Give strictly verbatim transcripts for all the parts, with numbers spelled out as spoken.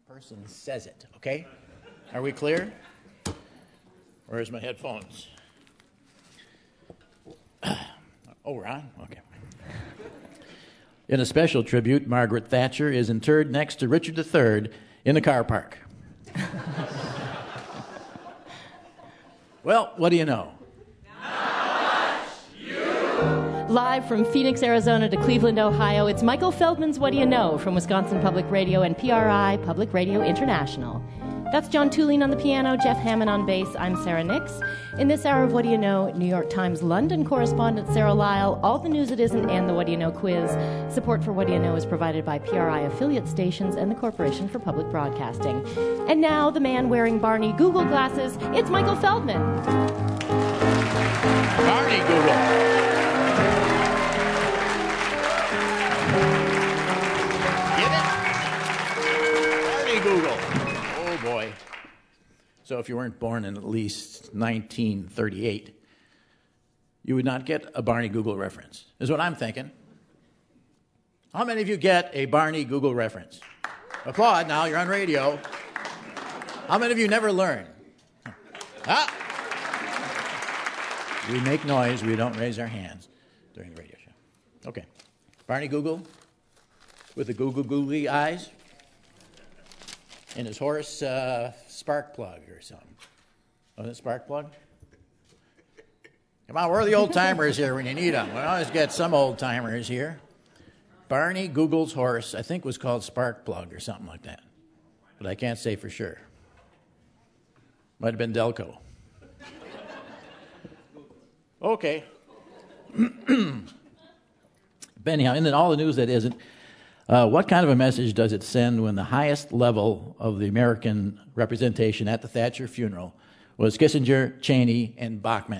person says it, okay? Are we clear? Where's my headphones? Oh, we're on? Okay. In a special tribute, Margaret Thatcher is interred next to Richard the Third in a car park. Well, what do you know? Live from Phoenix, Arizona to Cleveland, Ohio, it's Michael Feldman's What Do You Know from Wisconsin Public Radio and P R I, Public Radio International. That's John Tulin on the piano, Jeff Hammond on bass. I'm Sarah Nix. In this hour of What Do You Know, New York Times London correspondent Sarah Lyle, all the news it isn't, and the What Do You Know quiz. Support for What Do You Know is provided by P R I affiliate stations and the Corporation for Public Broadcasting. And now, the man wearing Barney Google glasses, it's Michael Feldman. Barney Google. Google. Oh, boy. So if you weren't born in at least nineteen thirty-eight, you would not get a Barney Google reference, is what I'm thinking. How many of you get a Barney Google reference? Applaud now, you're on radio. How many of you never learn? Ah! We make noise, we don't raise our hands during the radio show. Okay. Barney Google with the Google googly eyes. And his horse, uh, Sparkplug or something. Was it Sparkplug? Come on, where are the old-timers here when you need them? We always get some old-timers here. Barney Google's horse, I think, was called Sparkplug or something like that. But I can't say for sure. Might have been Delco. Okay. But anyhow, and then all the news that isn't, Uh, what kind of a message does it send when the highest level of the American representation at the Thatcher funeral was Kissinger, Cheney, and Bachmann?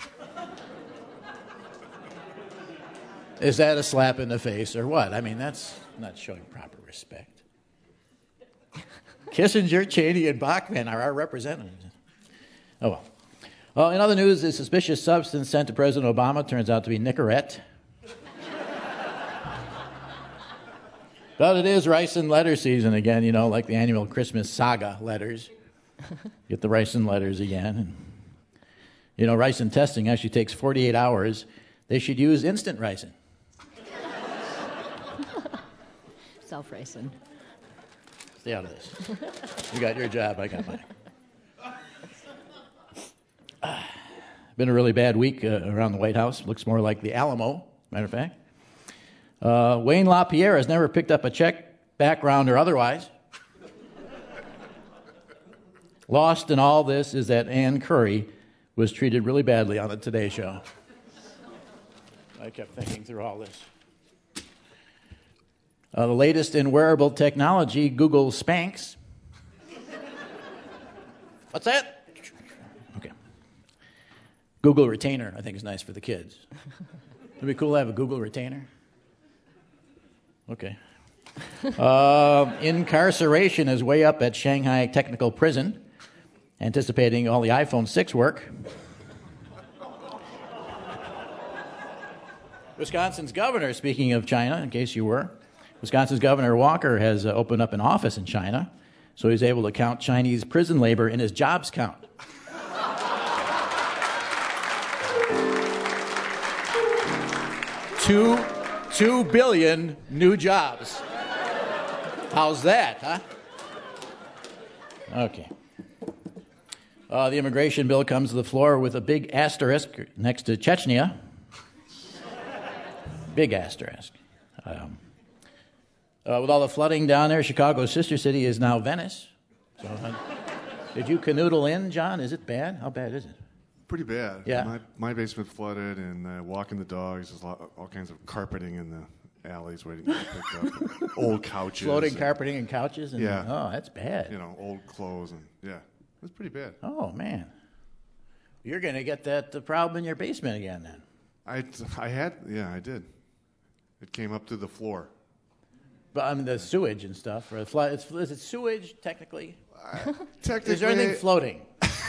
Is that a slap in the face or what? I mean, that's not showing proper respect. Kissinger, Cheney, and Bachmann are our representatives. Oh, well. Well, in other news, the suspicious substance sent to President Obama turns out to be Nicorette. But it is rice and letter season again, you know, like the annual Christmas saga letters. Get the rice and letters again. And, you know, ricin testing actually takes forty-eight hours. They should use instant ricin. Self-ricin. Stay out of this. You got your job, I got mine. Uh, been a really bad week uh, around the White House. Looks more like the Alamo, matter of fact. Uh, Wayne LaPierre has never picked up a check, background or otherwise. Lost in all this is that Ann Curry was treated really badly on the Today Show. I kept thinking through all this. Uh, the latest in wearable technology, Google Spanx. What's that? Okay. Google Retainer, I think, is nice for the kids. It'd be cool to have a Google Retainer. Okay. Uh, incarceration is way up at Shanghai Technical Prison, anticipating all the iPhone six work. Wisconsin's governor, speaking of China, in case you were, Wisconsin's Governor Walker has uh, opened up an office in China, so he's able to count Chinese prison labor in his jobs count. Two... Two billion new jobs. How's that, huh? Okay. Uh, the immigration bill comes to the floor with a big asterisk next to Chechnya. Big asterisk. Um, uh, with all the flooding down there, Chicago's sister city is now Venice. So, uh, did you canoodle in, John? Is it bad? How bad is it? Pretty bad. Yeah. My, my basement flooded, and uh, walking the dogs, there's lot, all kinds of carpeting in the alleys waiting to be picked up. Old couches. Floating and, carpeting and couches? And, yeah. Oh, that's bad. You know, old clothes. and Yeah, it was pretty bad. Oh, man. You're going to get that uh, problem in your basement again, then. I, I had, yeah, I did. It came up to the floor. But I mean, the sewage and stuff. Or the flo- it's, is it sewage, technically? Uh, technically. Is there anything floating?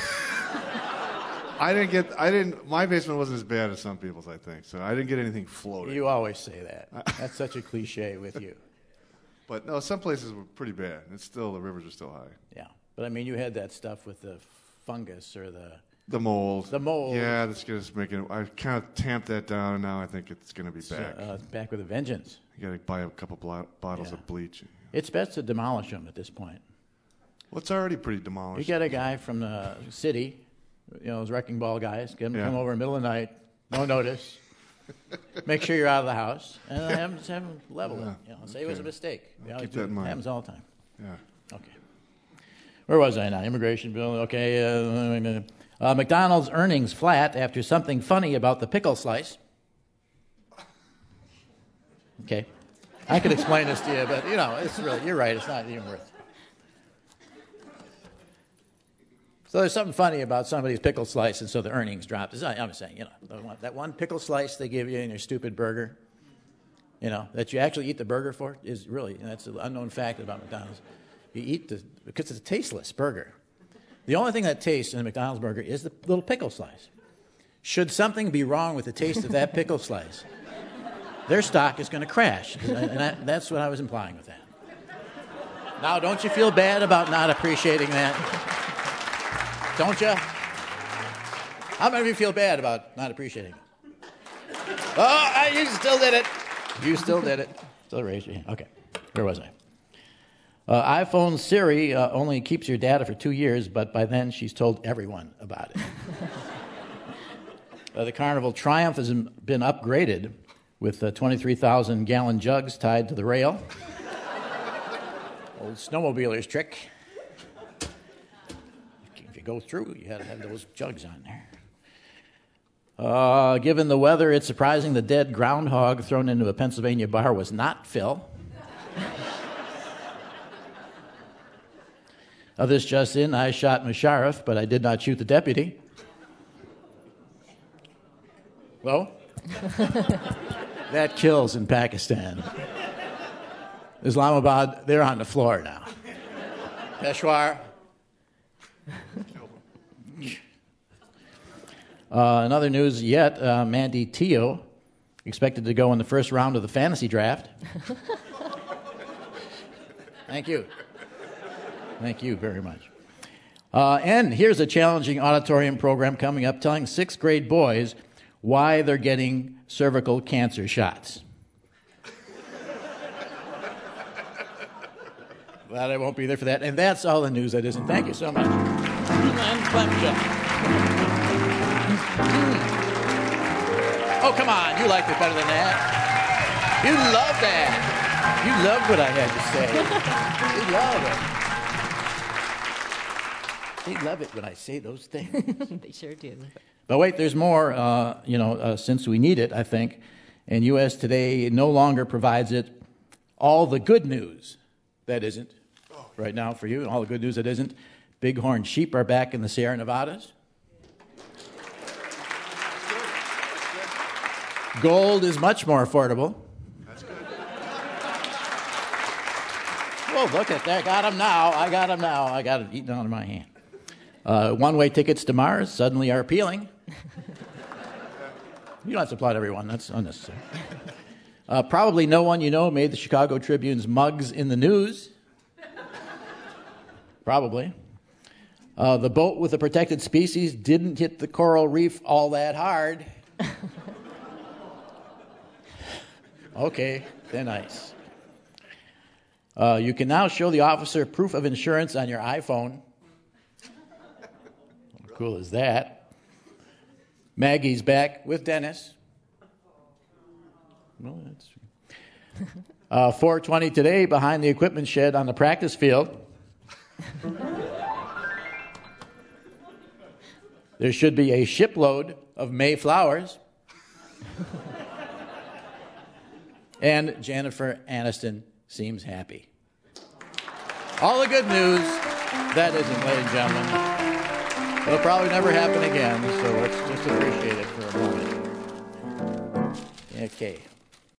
I didn't get, I didn't, my basement wasn't as bad as some people's, I think. So I didn't get anything floating. You always say that. That's such a cliche with you. But no, some places were pretty bad. It's still, the rivers are still high. Yeah. But I mean, you had that stuff with the fungus or the... The mold. The mold. Yeah, that's just making. I kind of tamped that down, and now I think it's going to be back. Uh, back with a vengeance. You got to buy a couple blo- bottles Yeah. of bleach. It's best to demolish them at this point. Well, it's already pretty demolished. You get a guy from the city, you know, those wrecking ball guys, get him to Yeah. come over in the middle of the night, no notice, make sure you're out of the house, and have him, have him level Yeah. it. You know, say it was a Okay. mistake. You know, keep it that in mind. happens all the time. Yeah. Okay. Where was I now? Immigration bill. Okay. Uh, uh, McDonald's earnings flat after something funny about the pickle slice. Okay. I could explain this to you, but, you know, it's really, you're right. It's not even worth it. So there's something funny about somebody's pickle slice, and so the earnings dropped. I'm saying, you know, the one, that one pickle slice they give you in your stupid burger, you know, that you actually eat the burger for is really, that's an unknown fact about McDonald's. You eat the, because it's a tasteless burger. The only thing that tastes in a McDonald's burger is the little pickle slice. Should something be wrong with the taste of that pickle slice, their stock is going to crash. And that, that's what I was implying with that. Now, don't you feel bad about not appreciating that? Don't you? How many of you feel bad about not appreciating it? Oh, you still did it. You still did it. Still raise your hand. Okay. Where was I? Uh, iPhone Siri uh, only keeps your data for two years, but by then she's told everyone about it. uh, the Carnival Triumph has been upgraded with uh, twenty-three thousand gallon jugs tied to the rail. Old snowmobiler's trick. If you go through, you had to have those jugs on there. Uh, given the weather, it's surprising the dead groundhog thrown into a Pennsylvania bar was not Phil. Uh, this just in, I shot Musharraf, but I did not shoot the deputy. Well, that kills in Pakistan. Islamabad, they're on the floor now. Peshawar. Uh, in other news yet, uh, Mandy Teo expected to go in the first round of the fantasy draft. Thank you. Thank you very much. Uh, and here's a challenging auditorium program coming up telling sixth grade boys why they're getting cervical cancer shots. Glad I won't be there for that. And that's all the news that isn't. Thank you so much. And claptrap. Oh, come on. You liked it better than that. You love that. You love what I had to say. You love it. They love it when I say those things. They sure do. But wait, there's more, uh, you know, uh, since we need it, I think. And U S Today no longer provides it all the good news that isn't right now for you, and all the good news that isn't. Bighorn sheep are back in the Sierra Nevadas. Gold is much more affordable. That's good. Oh, look at that. Got him now. I got him now. I got it eaten out of my hand. Uh, one-way tickets to Mars suddenly are appealing. You don't have to applaud everyone. That's unnecessary. Uh, probably no one you know made the Chicago Tribune's mugs in the news. Probably. Uh, the boat with the protected species didn't hit the coral reef all that hard. Okay, they're nice. Uh, you can now show the officer proof of insurance on your iPhone. How cool is that? Maggie's back with Dennis. Well, that's true. Uh, four twenty today behind the equipment shed on the practice field. There should be a shipload of May flowers. And Jennifer Aniston seems happy. All the good news, that isn't, ladies and gentlemen. It'll probably never happen again, so let's just appreciate it for a moment. Okay.